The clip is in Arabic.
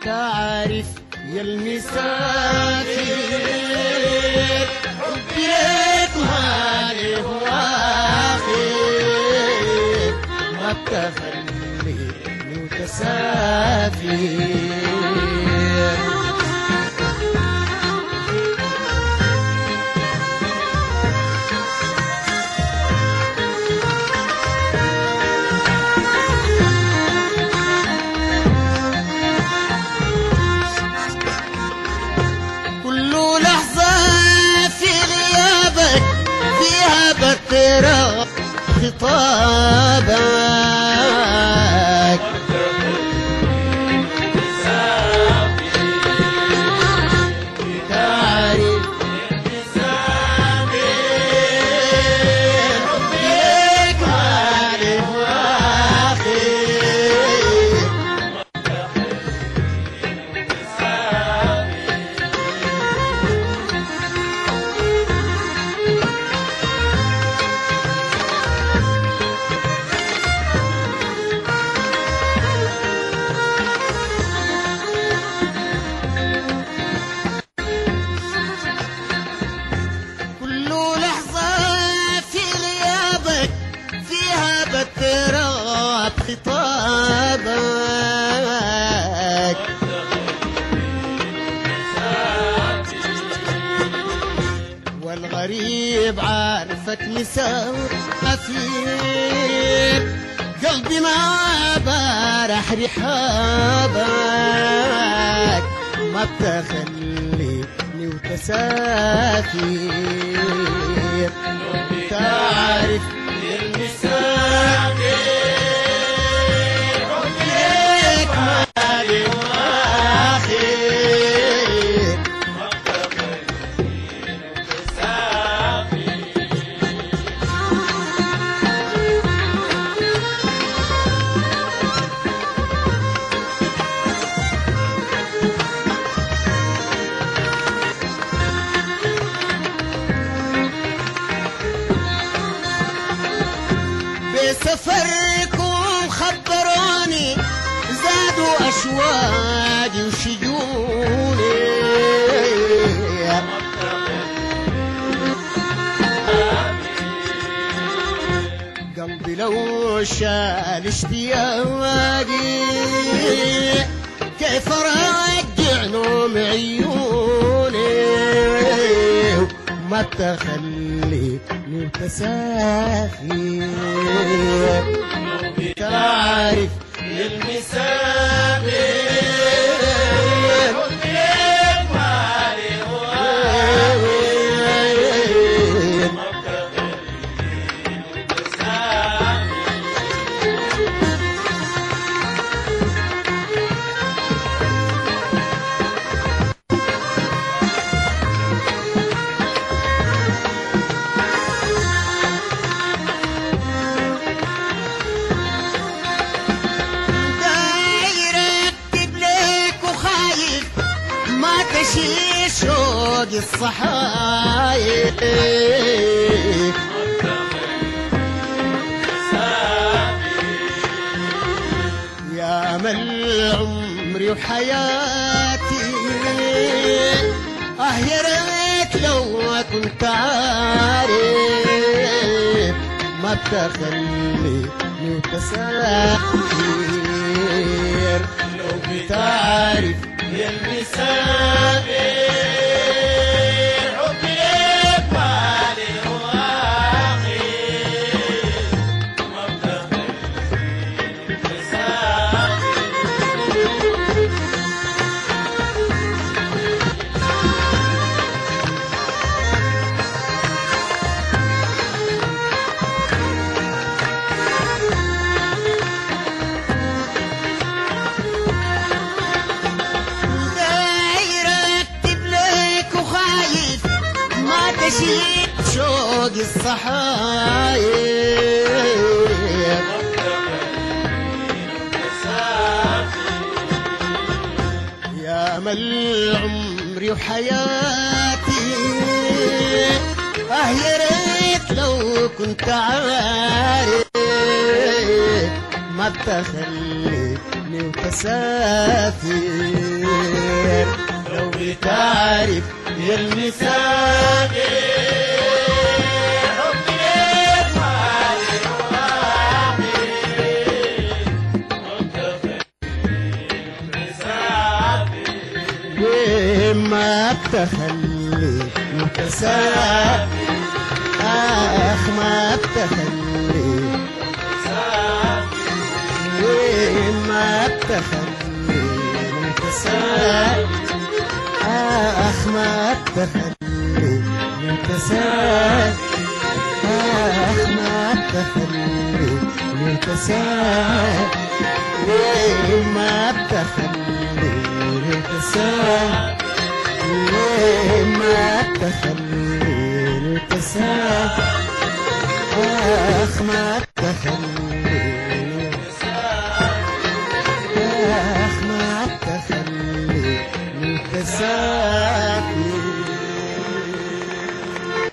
تعرف يا المسافر حبي لك ما له آخر، ما بتخليني متسافر. ترى خطابك تعرف حبك ما له آخر، خطابك والغريب عارفك مسافر، قلبي ما بارح رحابك، ما بتخليني وتسافر. تعرف المسافر سفركم خبروني زادوا أشواقي وشجوني، قلبي لو شال اشتياقي كيف ارجع نوم عيوني، ما بتخليني متسافر. تعرف يا المسافر حبك ما له آخر، ما بتخليني متسافر. شوق الصحايب يا أمل عمري وحياتي، يا ريت لو كنت عارف، ما بتخليني وتسافر. لو بتعرف يا المسافر حبك ما له آخر، ما بتخليني متسافر. نشيد شوق الصحايب يا أمل عمري وحياتي، يا ريت لو كنت عارف، ما بتخليني وتسافر. بتعرف يا المثال ما بتخلي متسابق ما بتخلي ما بتخلي متسابق ما بتخلي متسابق ما بتخلي متسابق ما بتخلي متسابق ما تخلي تساء ما تخلي ما تخلي تساء